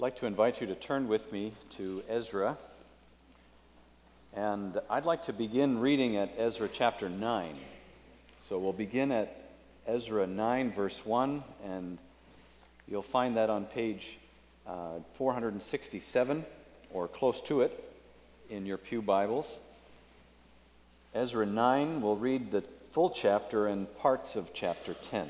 I'd like to invite you to turn with me to Ezra, and I'd like to begin reading at Ezra chapter 9. So we'll begin at Ezra 9, verse 1, and you'll find that on page 467, or close to it, in your pew Bibles. Ezra 9, we'll read the full chapter and parts of chapter 10.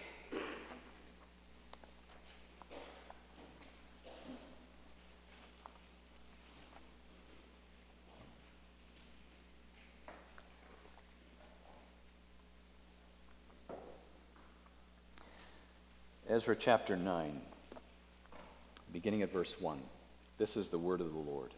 Ezra chapter 9, beginning at verse 1. This is the word of the Lord.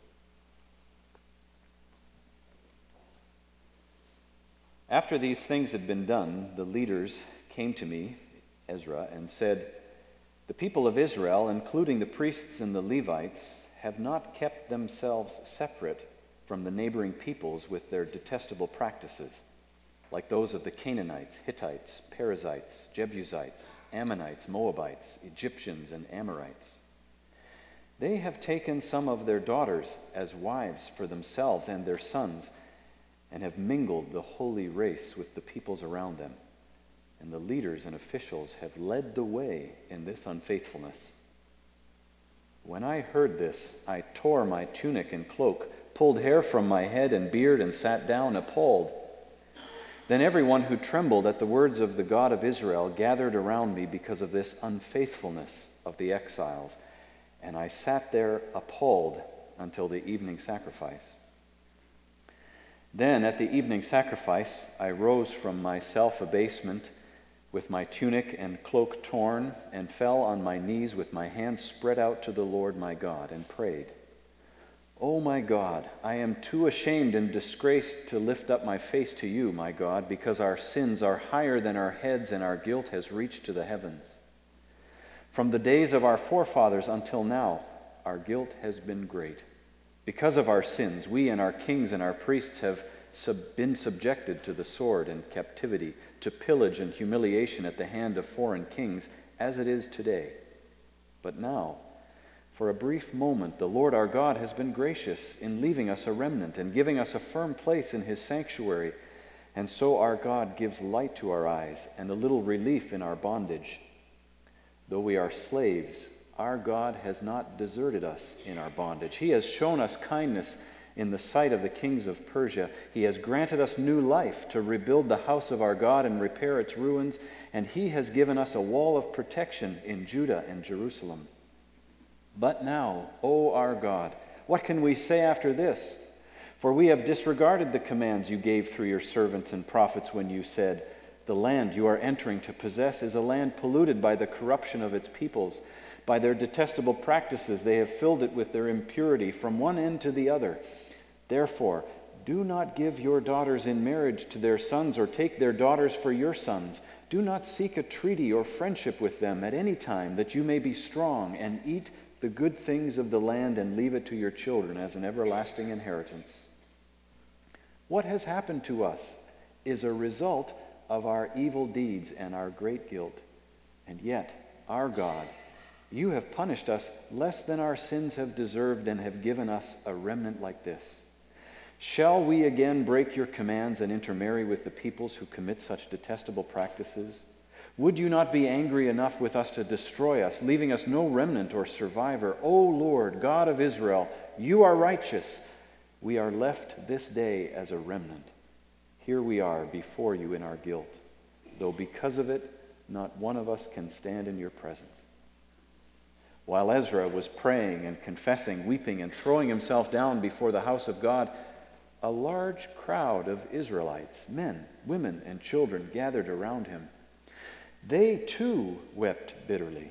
After these things had been done, the leaders came to me, Ezra, and said, "The people of Israel, including the priests and the Levites, have not kept themselves separate from the neighboring peoples with their detestable practices, like those of the Canaanites, Hittites, Perizzites, Jebusites, Ammonites, Moabites, Egyptians, and Amorites. They have taken some of their daughters as wives for themselves and their sons, and have mingled the holy race with the peoples around them. And the leaders and officials have led the way in this unfaithfulness." When I heard this, I tore my tunic and cloak, pulled hair from my head and beard, and sat down appalled. Then everyone who trembled at the words of the God of Israel gathered around me because of this unfaithfulness of the exiles, and I sat there appalled until the evening sacrifice. Then at the evening sacrifice I rose from my self-abasement with my tunic and cloak torn, and fell on my knees with my hands spread out to the Lord my God, and prayed, "O my God, I am too ashamed and disgraced to lift up my face to you, my God, because our sins are higher than our heads and our guilt has reached to the heavens. From the days of our forefathers until now, our guilt has been great. Because of our sins, we and our kings and our priests have been subjected to the sword and captivity, to pillage and humiliation at the hand of foreign kings, as it is today. But now, for a brief moment, the Lord our God has been gracious in leaving us a remnant and giving us a firm place in his sanctuary, and so our God gives light to our eyes and a little relief in our bondage. Though we are slaves, our God has not deserted us in our bondage. He has shown us kindness in the sight of the kings of Persia. He has granted us new life to rebuild the house of our God and repair its ruins, and he has given us a wall of protection in Judah and Jerusalem. But now, O our God, what can we say after this? For we have disregarded the commands you gave through your servants and prophets when you said, 'The land you are entering to possess is a land polluted by the corruption of its peoples. By their detestable practices they have filled it with their impurity from one end to the other. Therefore, do not give your daughters in marriage to their sons, or take their daughters for your sons. Do not seek a treaty or friendship with them at any time, that you may be strong and eat the good things of the land and leave it to your children as an everlasting inheritance.' What has happened to us is a result of our evil deeds and our great guilt. And yet, our God, you have punished us less than our sins have deserved and have given us a remnant like this. Shall we again break your commands and intermarry with the peoples who commit such detestable practices? Would you not be angry enough with us to destroy us, leaving us no remnant or survivor? O Lord, God of Israel, you are righteous. We are left this day as a remnant. Here we are before you in our guilt, though because of it, not one of us can stand in your presence." While Ezra was praying and confessing, weeping, and throwing himself down before the house of God, a large crowd of Israelites, men, women, and children, gathered around him. They too wept bitterly.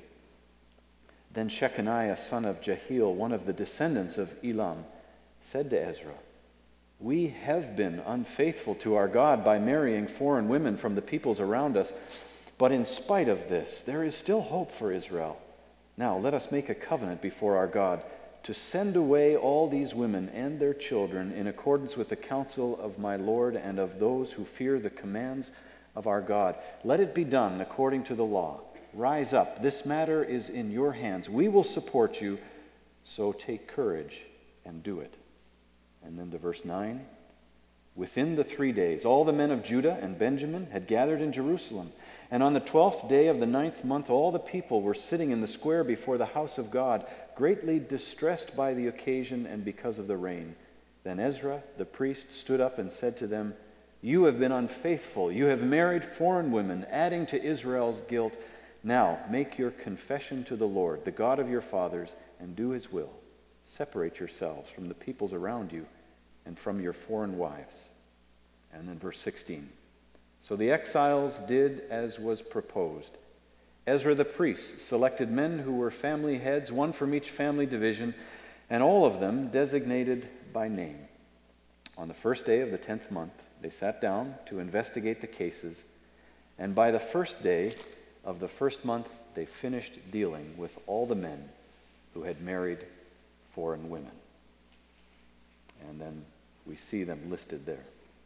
Then Shechaniah, son of Jehiel, one of the descendants of Elam, said to Ezra, "We have been unfaithful to our God by marrying foreign women from the peoples around us, but in spite of this, there is still hope for Israel. Now let us make a covenant before our God to send away all these women and their children in accordance with the counsel of my Lord and of those who fear the commands of our God. Let it be done according to the law. Rise up, this matter is in your hands. We will support you, So take courage and do it. And then to verse 9. Within the 3 days, all the men of Judah and Benjamin had gathered in Jerusalem. And on the 12th day of the 9th month, all the people were sitting in the square before the house of God, greatly distressed by the occasion and because of the rain. Then Ezra, the priest, stood up and said to them, "You have been unfaithful. You have married foreign women, adding to Israel's guilt. Now make your confession to the Lord, the God of your fathers, and do his will. Separate yourselves from the peoples around you and from your foreign wives." And then verse 16. So the exiles did as was proposed. Ezra the priest selected men who were family heads, one from each family division, and all of them designated by name. On the first day of the 10th month, they sat down to investigate the cases, and by the first day of the first month, they finished dealing with all the men who had married foreign women. And then we see them listed there.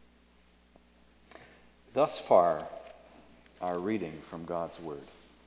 Thus far, our reading from God's Word.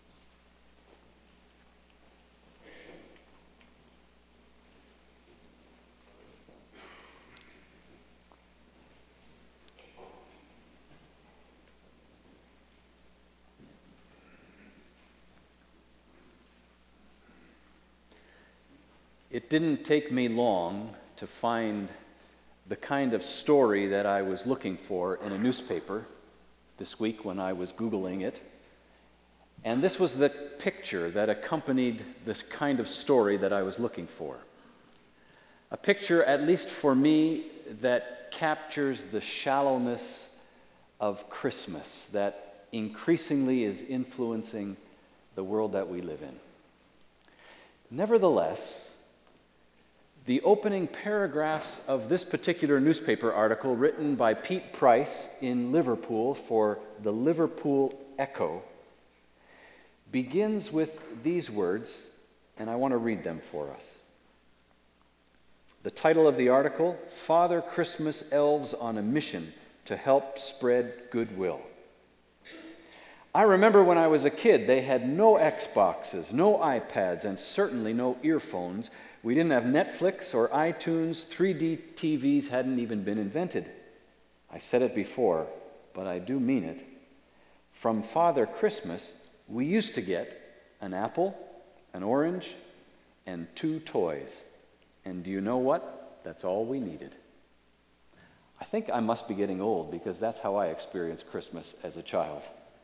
It didn't take me long to find the kind of story that I was looking for in a newspaper this week when I was Googling it. And this was the picture that accompanied this kind of story that I was looking for. A picture, at least for me, that captures the shallowness of Christmas that increasingly is influencing the world that we live in. Nevertheless, the opening paragraphs of this particular newspaper article, written by Pete Price in Liverpool for the Liverpool Echo, begins with these words, and I want to read them for us. The title of the article, "Father Christmas Elves on a Mission to Help Spread Goodwill." I remember when I was a kid, they had no Xboxes, no iPads, and certainly no earphones. We didn't have Netflix or iTunes. 3D TVs hadn't even been invented. I said it before, but I do mean it. From Father Christmas, we used to get an apple, an orange, and 2 toys. And do you know what? That's all we needed. I think I must be getting old because that's how I experienced Christmas as a child.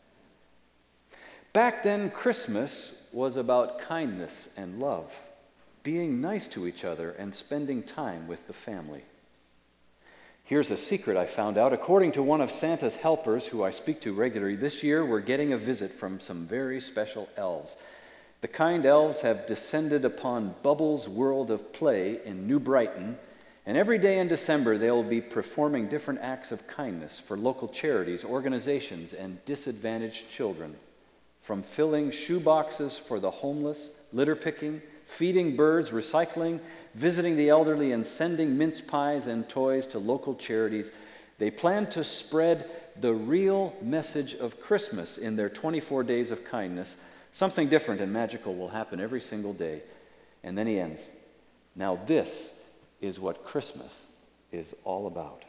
Back then, Christmas was about kindness and love, being nice to each other and spending time with the family. Here's a secret I found out. According to one of Santa's helpers, who I speak to regularly, this year we're getting a visit from some very special elves. The kind elves have descended upon Bubbles' World of Play in New Brighton, and every day in December they'll be performing different acts of kindness for local charities, organizations, and disadvantaged children. From filling shoe boxes for the homeless, litter picking, feeding birds, recycling, visiting the elderly, and sending mince pies and toys to local charities, they plan to spread the real message of Christmas in their 24 days of kindness. Something different and magical will happen every single day. And then he ends. Now this is what Christmas is all about.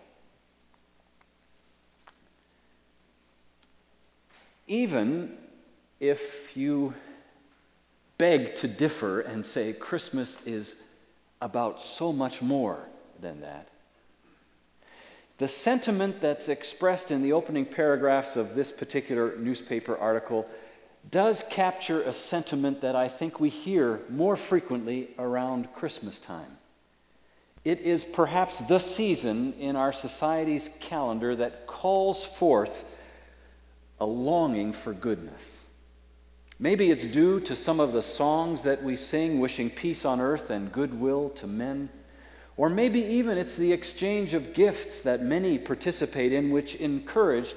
Even if you beg to differ and say Christmas is about so much more than that, the sentiment that's expressed in the opening paragraphs of this particular newspaper article does capture a sentiment that I think we hear more frequently around Christmas time. It is perhaps the season in our society's calendar that calls forth a longing for goodness. Maybe it's due to some of the songs that we sing, wishing peace on earth and goodwill to men. Or maybe even it's the exchange of gifts that many participate in, which encourage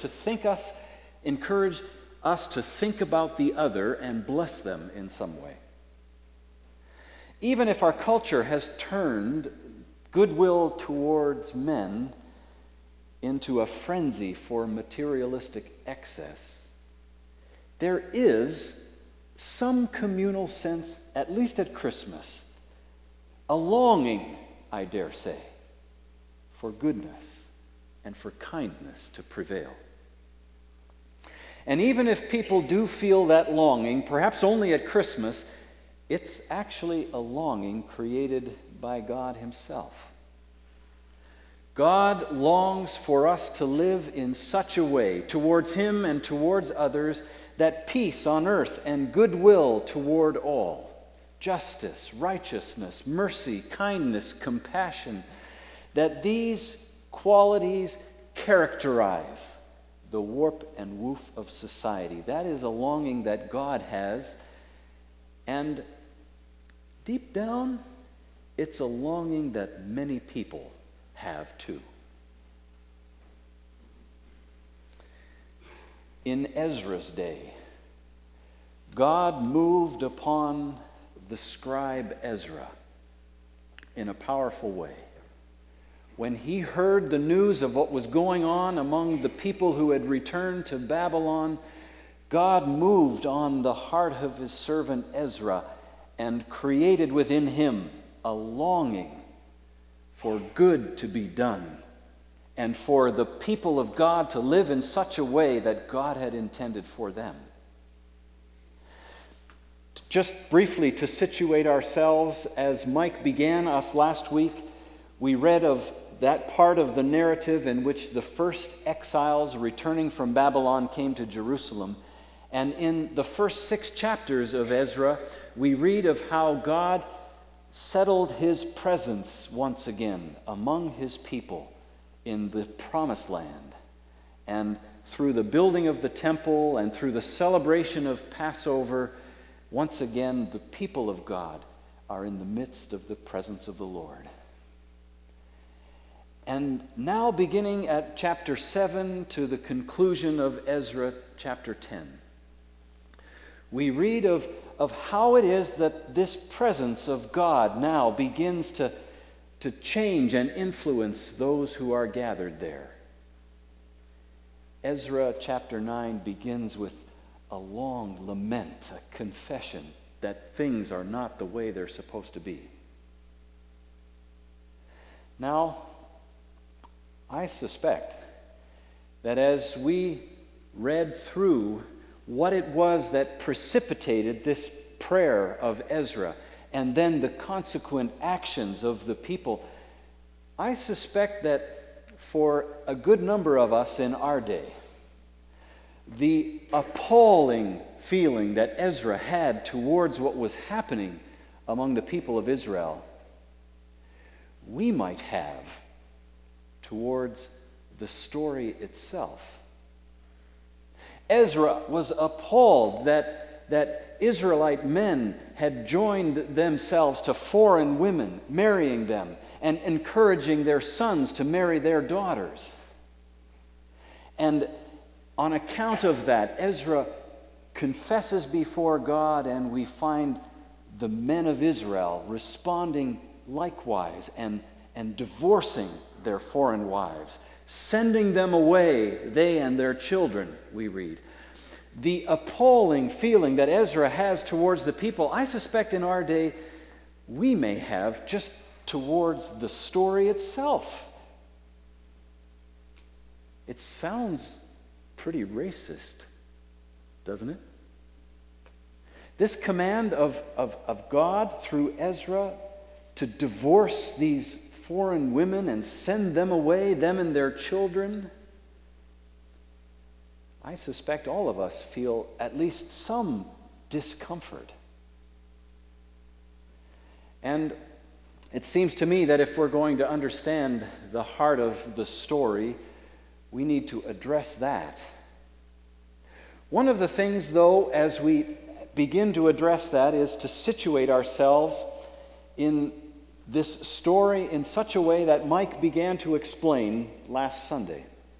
us to think about the other and bless them in some way. Even if our culture has turned goodwill towards men into a frenzy for materialistic excess, there is some communal sense, at least at Christmas, a longing, I dare say, for goodness and for kindness to prevail. And even if people do feel that longing, perhaps only at Christmas, it's actually a longing created by God Himself. God longs for us to live in such a way towards Him and towards others that peace on earth and goodwill toward all, justice, righteousness, mercy, kindness, compassion, that these qualities characterize the warp and woof of society. That is a longing that God has, and deep down, it's a longing that many people have too. In Ezra's day, God moved upon the scribe Ezra in a powerful way. When he heard the news of what was going on among the people who had returned to Babylon, God moved on the heart of His servant Ezra and created within him a longing for good to be done and for the people of God to live in such a way that God had intended for them. Just briefly to situate ourselves, as Mike began us last week, we read of that part of the narrative in which the first exiles returning from Babylon came to Jerusalem. And in the first 6 chapters of Ezra, we read of how God settled His presence once again among His people in the Promised Land. And through the building of the temple and through the celebration of Passover, once again the people of God are in the midst of the presence of the Lord. And now, beginning at chapter 7 to the conclusion of Ezra chapter 10, we read of how it is that this presence of God now begins to change and influence those who are gathered there. Ezra chapter 9 begins with a long lament, a confession that things are not the way they're supposed to be. Now, I suspect that as we read through what it was that precipitated this prayer of Ezra and then the consequent actions of the people, I suspect that for a good number of us in our day, the appalling feeling that Ezra had towards what was happening among the people of Israel, we might have towards the story itself. Ezra was appalled that Israelite men had joined themselves to foreign women, marrying them, and encouraging their sons to marry their daughters. And on account of that, Ezra confesses before God, and we find the men of Israel responding likewise and divorcing their foreign wives, sending them away, they and their children, we read. The appalling feeling that Ezra has towards the people, I suspect in our day, we may have just towards the story itself. It sounds pretty racist, doesn't it? This command of God through Ezra to divorce these foreign women and send them away, them and their children, I suspect all of us feel at least some discomfort. And it seems to me that if we're going to understand the heart of the story, we need to address that. One of the things, though, as we begin to address that, is to situate ourselves in this story in such a way that Mike began to explain last Sunday.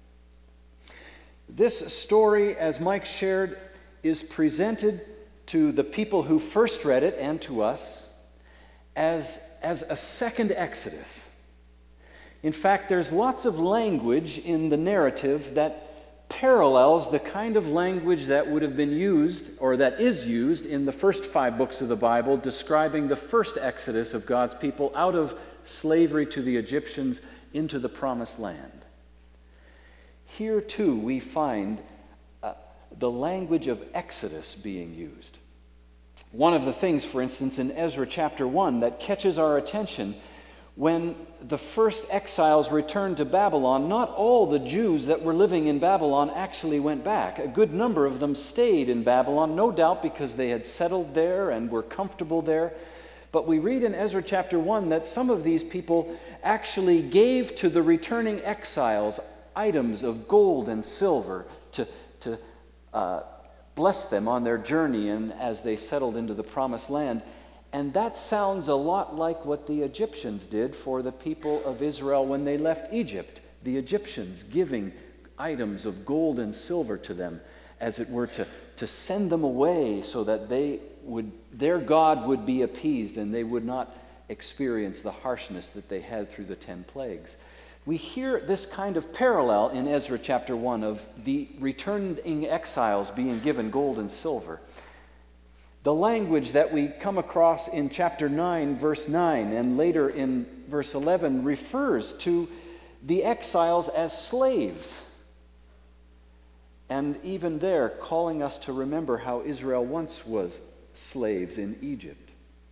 This story, as Mike shared, is presented to the people who first read it and to us as a second Exodus. In fact, there's lots of language in the narrative that parallels the kind of language that would have been used, or that is used, in the first 5 books of the Bible, describing the first exodus of God's people out of slavery to the Egyptians into the Promised Land. Here, too, we find the language of Exodus being used. One of the things, for instance, in Ezra chapter 1 that catches our attention, when the first exiles returned to Babylon, not all the Jews that were living in Babylon actually went back. A good number of them stayed in Babylon, no doubt because they had settled there and were comfortable there. But we read in Ezra chapter 1 that some of these people actually gave to the returning exiles items of gold and silver to bless them on their journey and as they settled into the Promised Land. And that sounds a lot like what the Egyptians did for the people of Israel when they left Egypt. The Egyptians giving items of gold and silver to them, as it were, to send them away so that their God would be appeased and they would not experience the harshness that they had through the 10 plagues. We hear this kind of parallel in Ezra chapter 1 of the returning exiles being given gold and silver. The language that we come across in chapter 9, verse 9, and later in verse 11 refers to the exiles as slaves. And even there, calling us to remember how Israel once was slaves in Egypt.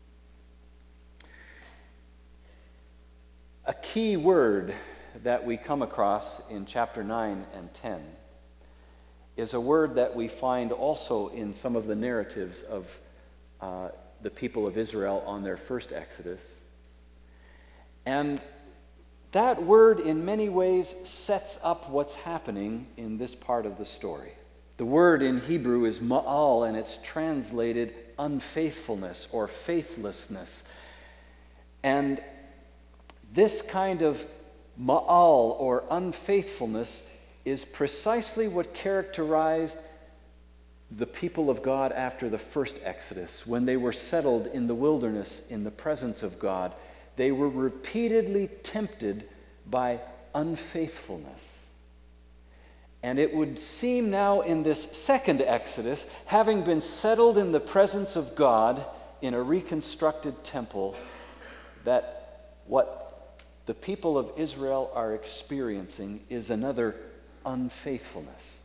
A key word that we come across in chapter 9 and 10 is a word that we find also in some of the narratives of the people of Israel on their first Exodus. And that word in many ways sets up what's happening in this part of the story. The word in Hebrew is ma'al, and it's translated unfaithfulness or faithlessness. And this kind of ma'al or unfaithfulness is precisely what characterized the people of God after the first Exodus. When they were settled in the wilderness in the presence of God, they were repeatedly tempted by unfaithfulness. And it would seem now in this second Exodus, having been settled in the presence of God in a reconstructed temple, that what the people of Israel are experiencing is another unfaithfulness.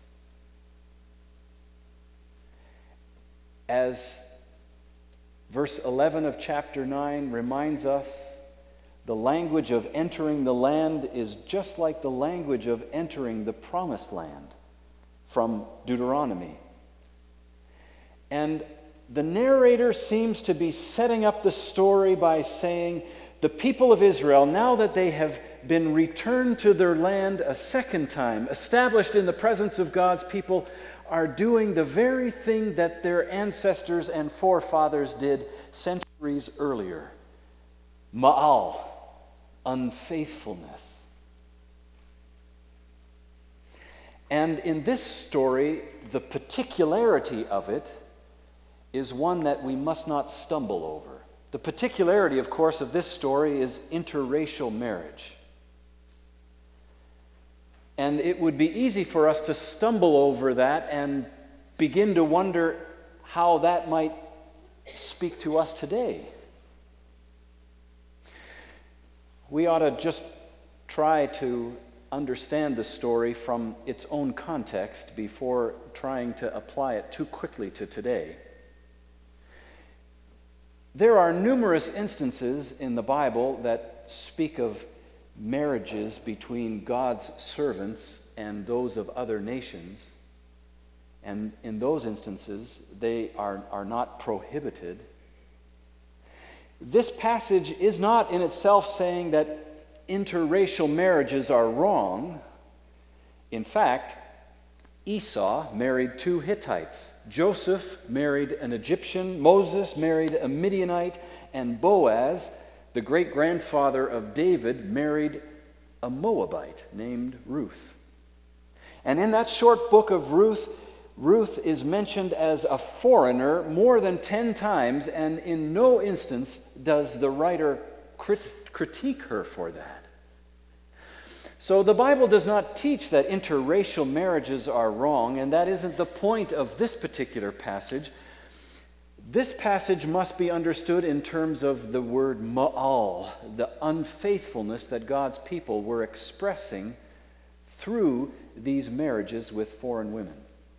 As verse 11 of chapter 9 reminds us, the language of entering the land is just like the language of entering the Promised Land from Deuteronomy. And the narrator seems to be setting up the story by saying, the people of Israel, now that they have been returned to their land a second time, established in the presence of God's people, are doing the very thing that their ancestors and forefathers did centuries earlier. Ma'al, unfaithfulness. And in this story, the particularity of it is one that we must not stumble over. The particularity, of course, of this story is interracial marriage. And it would be easy for us to stumble over that and begin to wonder how that might speak to us today. We ought to just try to understand the story from its own context before trying to apply it too quickly to today. There are numerous instances in the Bible that speak of marriages between God's servants and those of other nations. And in those instances, they are not prohibited. This passage is not in itself saying that interracial marriages are wrong. In fact, Esau married 2 Hittites. Joseph married an Egyptian. Moses married a Midianite. And Boaz, the great-grandfather of David, married a Moabite named Ruth. And in that short book of Ruth, Ruth is mentioned as a foreigner more than 10 times, and in no instance does the writer critique her for that. So the Bible does not teach that interracial marriages are wrong, and that isn't the point of this particular passage. This passage must be understood in terms of the word ma'al, the unfaithfulness that God's people were expressing through these marriages with foreign women.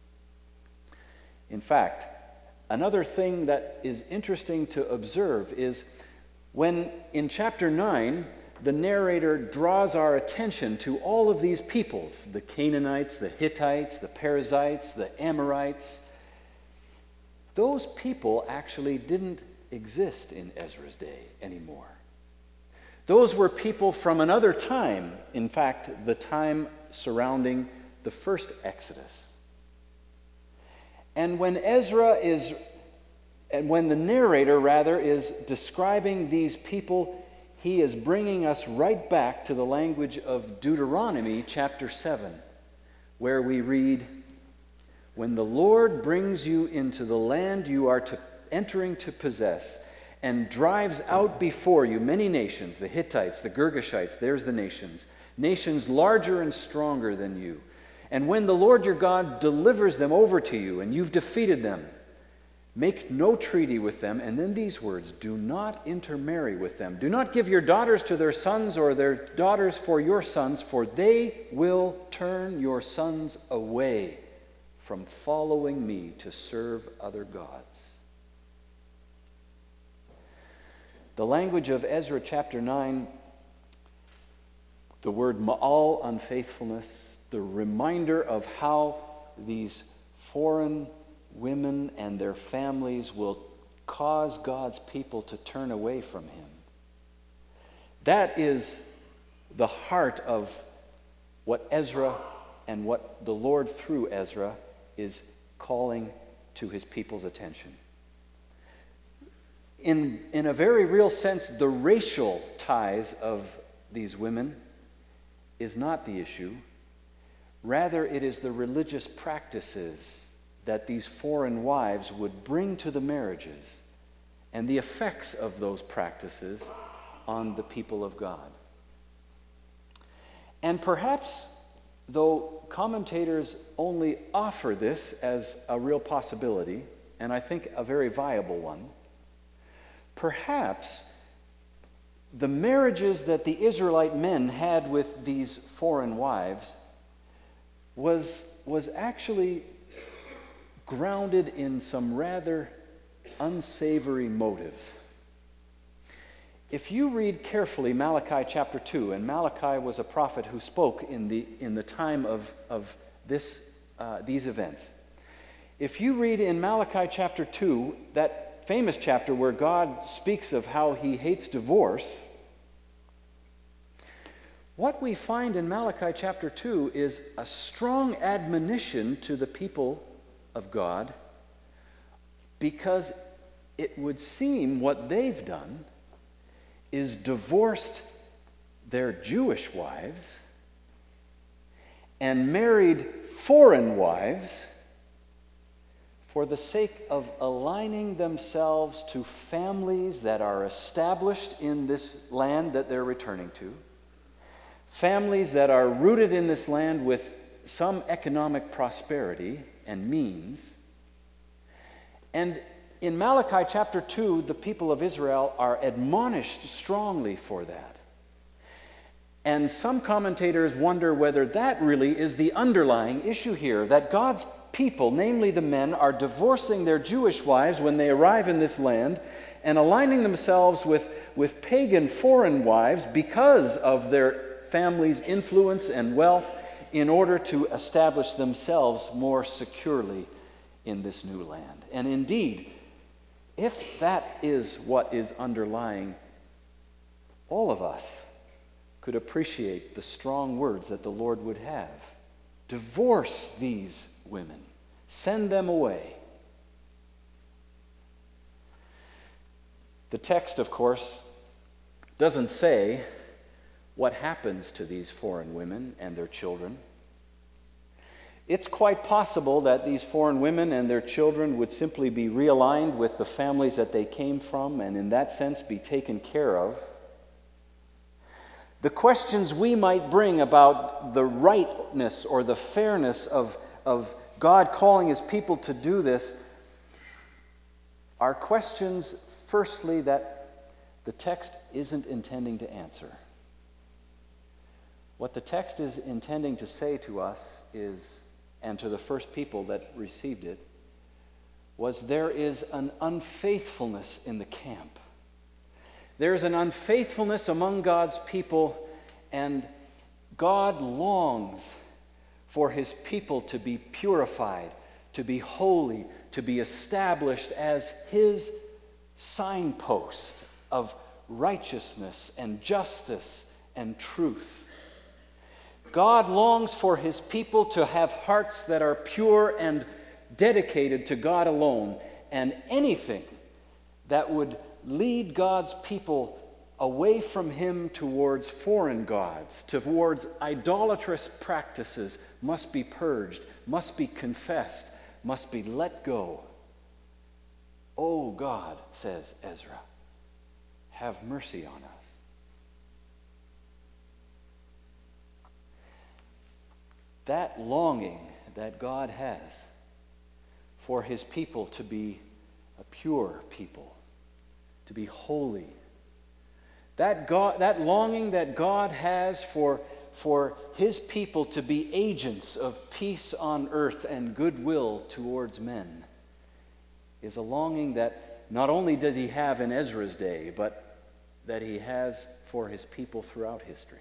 In fact, another thing that is interesting to observe is when in chapter 9, the narrator draws our attention to all of these peoples, the Canaanites, the Hittites, the Perizzites, the Amorites. Those people actually didn't exist in Ezra's day anymore. Those were people from another time, in fact, the time surrounding the first Exodus. And when the narrator is describing these people, he is bringing us right back to the language of Deuteronomy chapter 7, where we read, "When the Lord brings you into the land you are entering to possess, and drives out before you many nations, the Hittites, the Girgashites," there's the nations larger and stronger than you. "And when the Lord your God delivers them over to you, and you've defeated them, make no treaty with them." And then these words, "Do not intermarry with them. Do not give your daughters to their sons or their daughters for your sons, for they will turn your sons away from following me to serve other gods." The language of Ezra chapter 9, the word ma'al, unfaithfulness, the reminder of how these foreign women and their families will cause God's people to turn away from him. That is the heart of what Ezra and what the Lord through Ezra is calling to his people's attention. In a very real sense, the racial ties of these women is not the issue. Rather, it is the religious practices that these foreign wives would bring to the marriages and the effects of those practices on the people of God. And perhaps, though commentators only offer this as a real possibility, and I think a very viable one, perhaps the marriages that the Israelite men had with these foreign wives was actually grounded in some rather unsavory motives. If you read carefully Malachi chapter 2, and Malachi was a prophet who spoke in the time of these events. If you read in Malachi chapter 2, that famous chapter where God speaks of how he hates divorce, what we find in Malachi chapter 2 is a strong admonition to the people of God, because it would seem what they've done is divorced their Jewish wives and married foreign wives for the sake of aligning themselves to families that are established in this land that they're returning to, families that are rooted in this land with some economic prosperity and means. And in Malachi chapter 2, the people of Israel are admonished strongly for that. And some commentators wonder whether that really is the underlying issue here, that God's people, namely the men, are divorcing their Jewish wives when they arrive in this land and aligning themselves with pagan foreign wives because of their family's influence and wealth, in order to establish themselves more securely in this new land. And indeed, if that is what is underlying, all of us could appreciate the strong words that the Lord would have. Divorce these women. Send them away. The text, of course, doesn't say what happens to these foreign women and their children. It's quite possible that these foreign women and their children would simply be realigned with the families that they came from, and in that sense be taken care of. The questions we might bring about the rightness or the fairness of God calling his people to do this are questions, firstly, that the text isn't intending to answer. What the text is intending to say to us is, and to the first people that received it, was there is an unfaithfulness in the camp. There is an unfaithfulness among God's people, and God longs for his people to be purified, to be holy, to be established as his signpost of righteousness and justice and truth. God longs for his people to have hearts that are pure and dedicated to God alone, and anything that would lead God's people away from him towards foreign gods, towards idolatrous practices, must be purged, must be confessed, must be let go. Oh God, says Ezra, have mercy on us. That longing that God has for his people to be a pure people, to be holy, that longing that God has for his people to be agents of peace on earth and goodwill towards men is a longing that not only did he have in Ezra's day, but that he has for his people throughout history.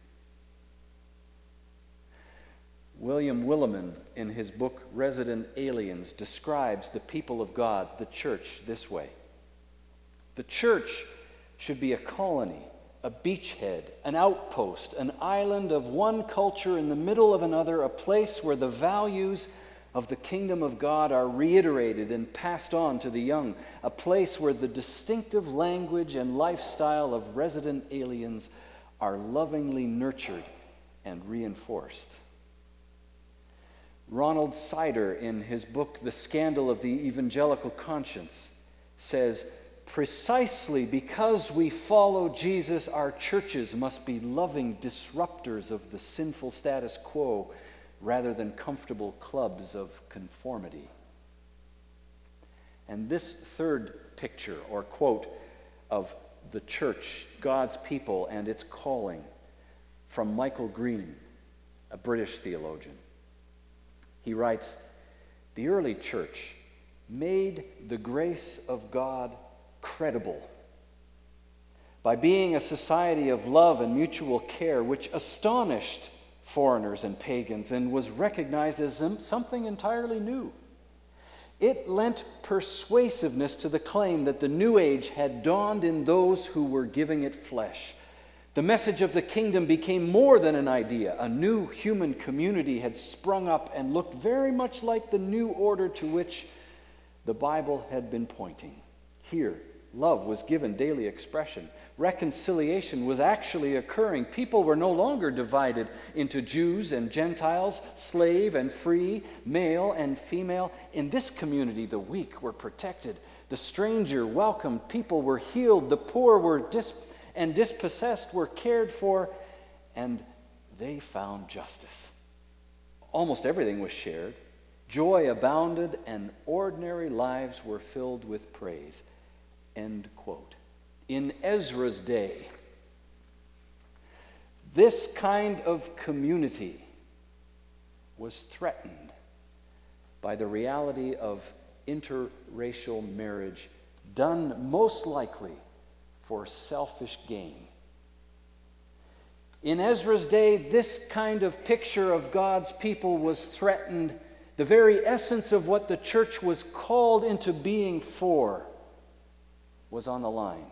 William Willimon, in his book Resident Aliens, describes the people of God, the church, this way. The church should be a colony, a beachhead, an outpost, an island of one culture in the middle of another, a place where the values of the kingdom of God are reiterated and passed on to the young, a place where the distinctive language and lifestyle of resident aliens are lovingly nurtured and reinforced. Ronald Sider, in his book The Scandal of the Evangelical Conscience, says, precisely because we follow Jesus, our churches must be loving disruptors of the sinful status quo rather than comfortable clubs of conformity. And this third picture or quote of the church, God's people and its calling, from Michael Green, a British theologian. He writes, the early church made the grace of God credible by being a society of love and mutual care which astonished foreigners and pagans and was recognized as something entirely new. It lent persuasiveness to the claim that the new age had dawned in those who were giving it flesh. The message of the kingdom became more than an idea. A new human community had sprung up and looked very much like the new order to which the Bible had been pointing. Here, love was given daily expression. Reconciliation was actually occurring. People were no longer divided into Jews and Gentiles, slave and free, male and female. In this community, the weak were protected. The stranger welcomed. People were healed. The poor were dispossessed were cared for, and they found justice. Almost everything was shared. Joy abounded, and ordinary lives were filled with praise. End quote. In Ezra's day, this kind of community was threatened by the reality of interracial marriage done most likely for selfish gain. In Ezra's day, this kind of picture of God's people was threatened. The very essence of what the church was called into being for was on the line.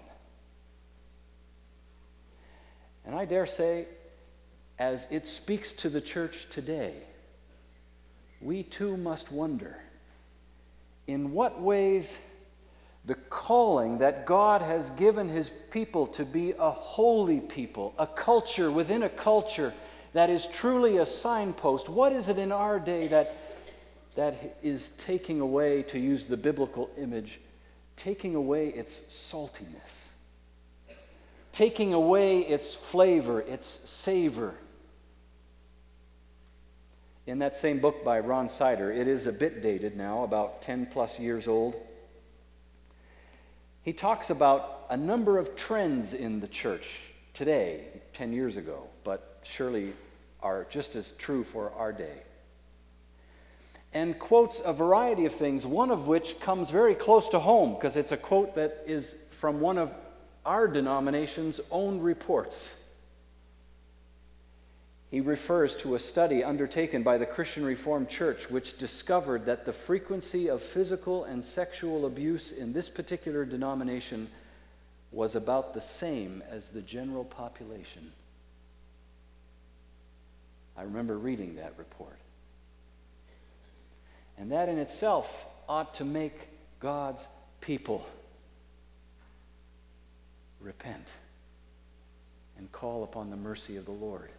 And I dare say, as it speaks to the church today, we too must wonder, in what ways the calling that God has given his people to be a holy people, a culture within a culture that is truly a signpost, what is it in our day that is taking away, to use the biblical image, taking away its saltiness, taking away its flavor, its savor. In that same book by Ron Sider, it is a bit dated now, about 10 plus years old, he talks about a number of trends in the church today, 10 years ago, but surely are just as true for our day. And quotes a variety of things, one of which comes very close to home, because it's a quote that is from one of our denomination's own reports. He refers to a study undertaken by the Christian Reformed Church which discovered that the frequency of physical and sexual abuse in this particular denomination was about the same as the general population. I remember reading that report. And that in itself ought to make God's people repent and call upon the mercy of the Lord.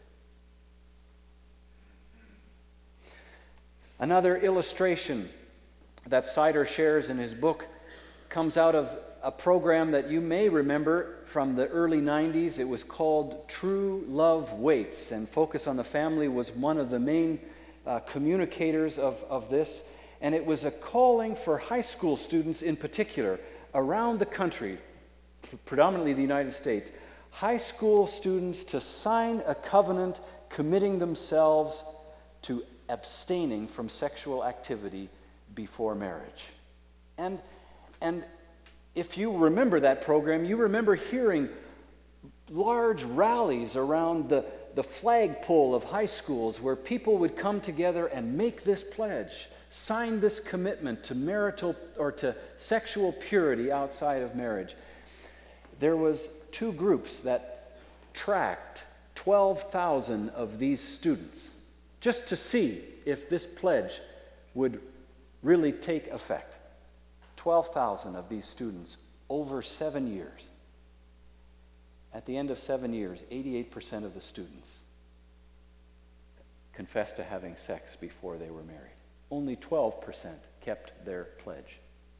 Another illustration that Sider shares in his book comes out of a program that you may remember from the early 90s. It was called True Love Waits, and Focus on the Family was one of the main communicators of this. And it was a calling for high school students in particular around the country, predominantly the United States, high school students to sign a covenant committing themselves to abstaining from sexual activity before marriage. And if you remember that program, you remember hearing large rallies around the flagpole of high schools where people would come together and make this pledge, sign this commitment to marital or to sexual purity outside of marriage. There was two groups that tracked 12,000 of these students just to see if this pledge would really take effect. 12,000 of these students over 7 years. At the end of 7 years, 88% of the students confessed to having sex before they were married. Only 12% kept their pledge.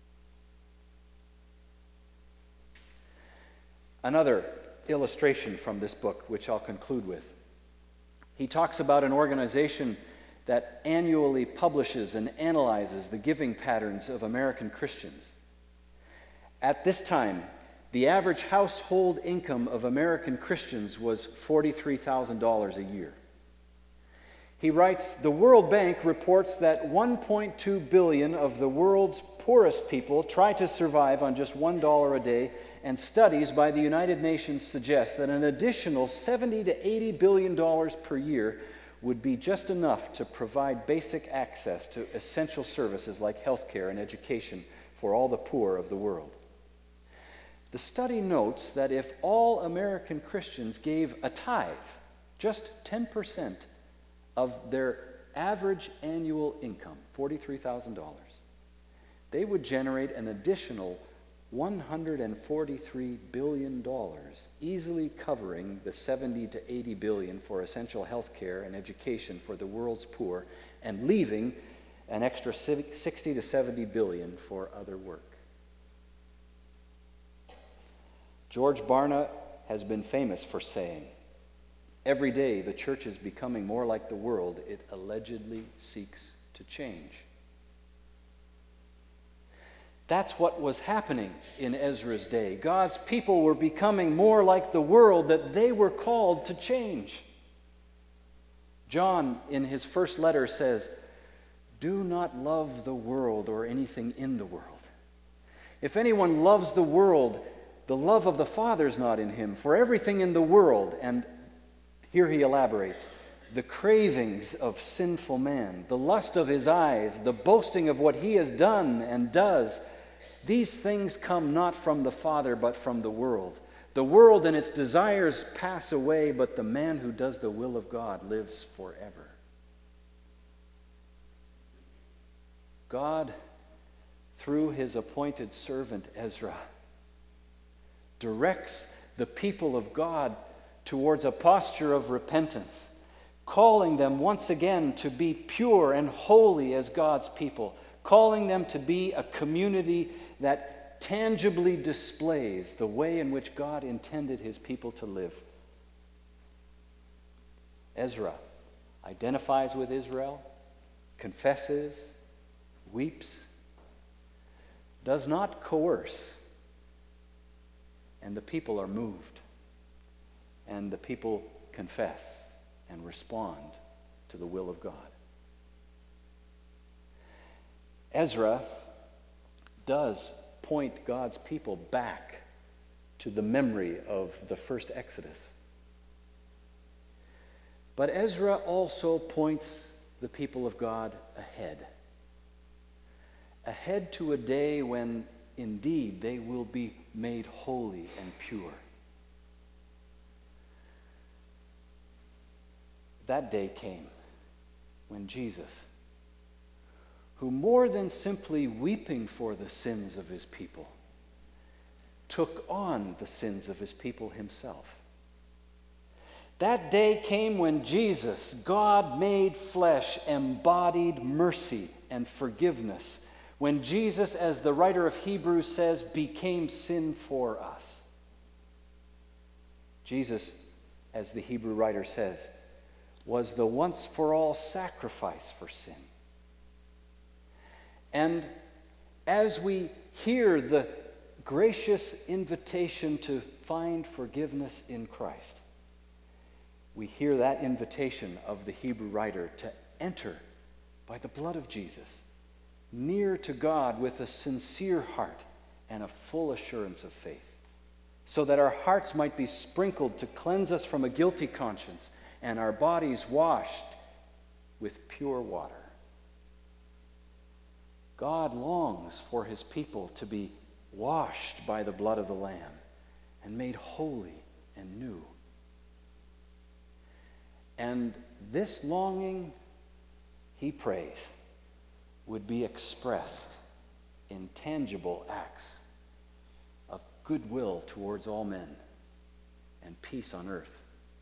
Another illustration from this book, which I'll conclude with. He talks about an organization that annually publishes and analyzes the giving patterns of American Christians. At this time, the average household income of American Christians was $43,000 a year. He writes, the World Bank reports that 1.2 billion of the world's poorest people try to survive on just $1 a day, and studies by the United Nations suggest that an additional $70 to $80 billion per year would be just enough to provide basic access to essential services like healthcare and education for all the poor of the world. The study notes that if all American Christians gave a tithe, just 10% of their average annual income, $43,000, they would generate an additional $143 billion, easily covering the $70 to $80 billion for essential health care and education for the world's poor, and leaving an extra $60 to $70 billion for other work. George Barna has been famous for saying, every day the church is becoming more like the world it allegedly seeks to change. That's what was happening in Ezra's day. God's people were becoming more like the world that they were called to change. John, in his first letter, says, do not love the world or anything in the world. If anyone loves the world, the love of the Father is not in him. For everything in the world, and here he elaborates, the cravings of sinful man, the lust of his eyes, the boasting of what he has done and does, these things come not from the Father, but from the world. The world and its desires pass away, but the man who does the will of God lives forever. God, through his appointed servant Ezra, directs the people of God towards a posture of repentance, calling them once again to be pure and holy as God's people, calling them to be a community that tangibly displays the way in which God intended his people to live. Ezra identifies with Israel, confesses, weeps, does not coerce, and the people are moved, and the people confess and respond to the will of God. Ezra does point God's people back to the memory of the first Exodus. But Ezra also points the people of God ahead to a day when indeed they will be made holy and pure. That day came when Jesus, who more than simply weeping for the sins of his people, took on the sins of his people himself. That day came when Jesus, God made flesh, embodied mercy and forgiveness. When Jesus, as the writer of Hebrews says, became sin for us. Jesus, as the Hebrew writer says, was the once-for-all sacrifice for sin. And as we hear the gracious invitation to find forgiveness in Christ, we hear that invitation of the Hebrew writer to enter by the blood of Jesus, near to God with a sincere heart and a full assurance of faith, so that our hearts might be sprinkled to cleanse us from a guilty conscience and our bodies washed with pure water. God longs for his people to be washed by the blood of the Lamb and made holy and new. And this longing, he prays, would be expressed in tangible acts of goodwill towards all men and peace on earth.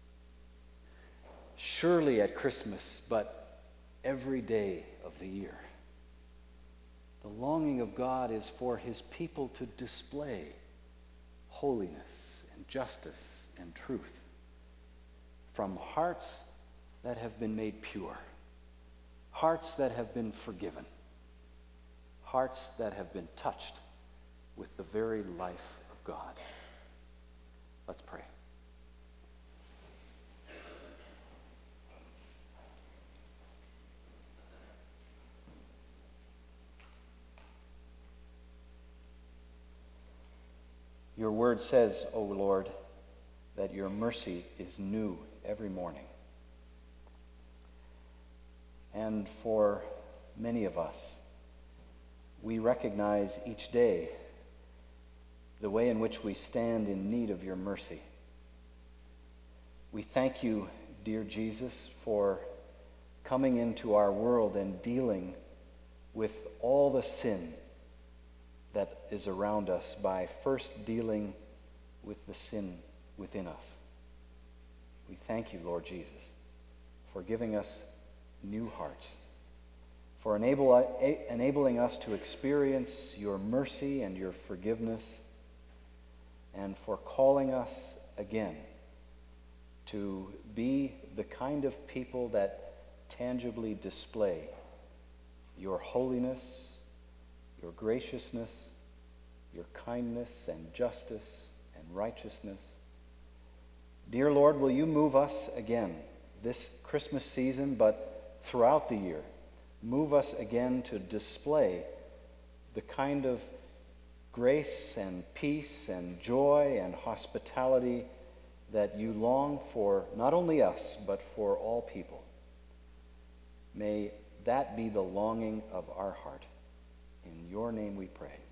Surely at Christmas, but every day of the year, the longing of God is for his people to display holiness and justice and truth from hearts that have been made pure, hearts that have been forgiven, hearts that have been touched with the very life of God. Let's pray. Your word says, O Lord, that your mercy is new every morning. And for many of us, we recognize each day the way in which we stand in need of your mercy. We thank you, dear Jesus, for coming into our world and dealing with all the sin that is around us by first dealing with the sin within us. We thank you, Lord Jesus, for giving us new hearts, for enabling us to experience your mercy and your forgiveness, and for calling us again to be the kind of people that tangibly display your holiness, your graciousness, your kindness and justice and righteousness. Dear Lord, will you move us again this Christmas season, but throughout the year, move us again to display the kind of grace and peace and joy and hospitality that you long for not only us, but for all people. May that be the longing of our heart. In your name we pray.